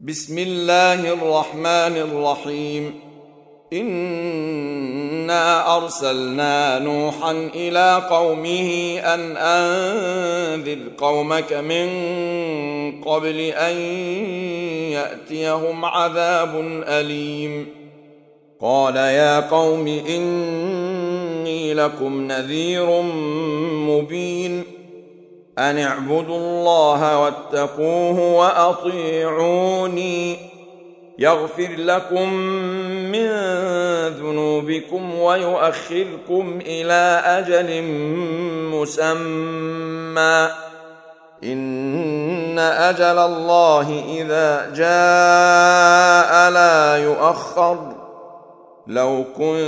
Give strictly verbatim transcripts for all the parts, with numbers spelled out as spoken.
بسم الله الرحمن الرحيم. إنا أرسلنا نوحا إلى قومه أن أنذر قومك من قبل أن يأتيهم عذاب أليم. قال يا قوم إني لكم نذير مبين أن اعبدوا الله واتقوه وأطيعوني يغفر لكم من ذنوبكم ويؤخركم إلى أجل مسمى إن أجل الله إذا جاء لا يؤخر لو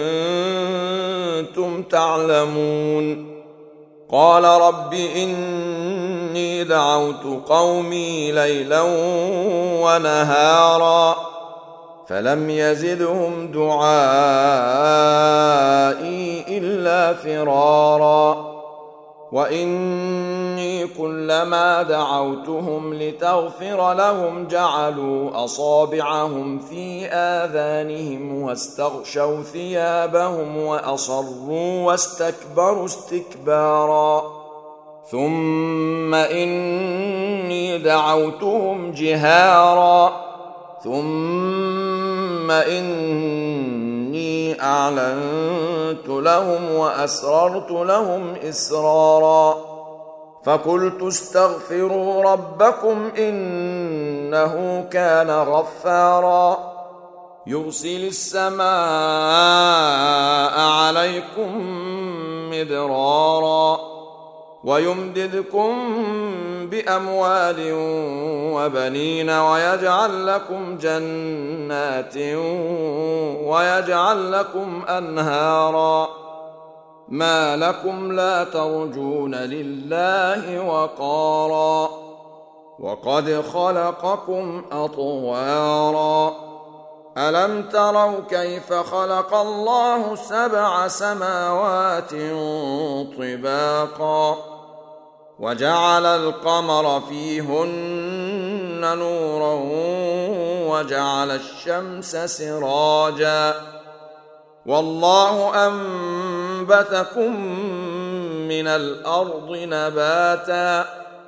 كنتم تعلمون. قال رب إني دعوت قومي ليلا ونهارا فلم يزدهم دعائي إلا فرارا وإني كلما دعوتهم لتغفر لهم جعلوا أصابعهم في آذانهم واستغشوا ثيابهم وأصروا واستكبروا استكبارا ثم إني دعوتهم جهارا ثم إني أعلنت لهم وأسررت لهم إسرارا فقلت استغفروا ربكم إنه كان غفارا يرسل السماء عليكم مدرارا ويمددكم بأموال وبنين ويجعل لكم جنات ويجعل لكم أنهارا ما لكم لا ترجون لله وقارا وقد خلقكم أطوارا ألم تروا كيف خلق الله سبع سماوات طباقا وجعل القمر فيهن نورا وجعل الشمس سراجا والله أنبتكم من الأرض نباتا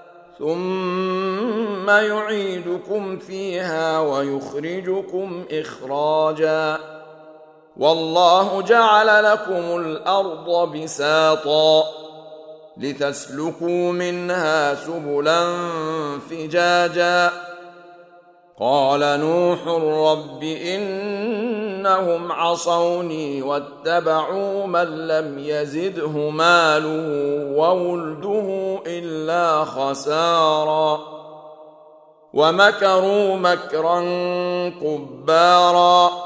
ثم يعيدكم فيها ويخرجكم إخراجا والله جعل لكم الأرض بساطا لتسلكوا منها سبلا فجاجا قال نوح رب إنهم عصوني واتبعوا من لم يزده ماله وولده إلا خسارا ومكروا مكرا كبارا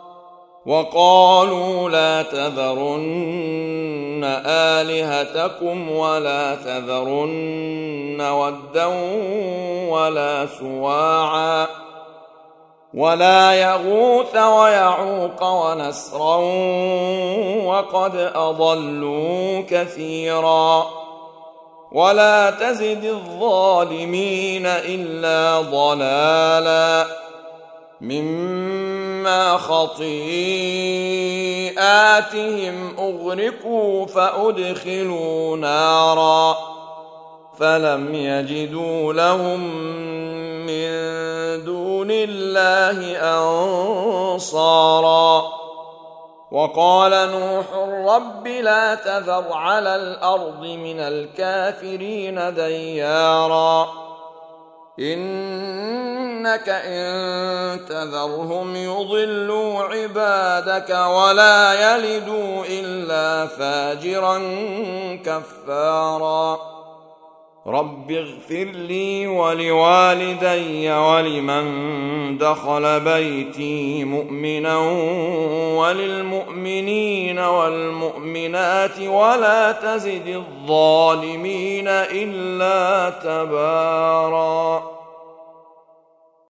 وقالوا لا تذرن آلهتكم ولا تذرن ودا ولا سواعا ولا يغوث ويعوق ونسرا وقد أضلوا كثيرا ولا تزد الظالمين إلا ضلالا مما خطيئاتهم أغرقوا فأدخلوا نارا فلم يجدوا لهم من دون الله أنصارا وقال نوح رب لا تذر على الأرض من الكافرين ديارا إنك إن تذرهم يضلوا عبادك ولا يلدوا إلا فاجرا كفارا رب اغفر لي ولوالدي ولمن دخل بيتي مؤمنا وللمؤمنين والمؤمنات ولا تزد الظالمين إلا تبارا.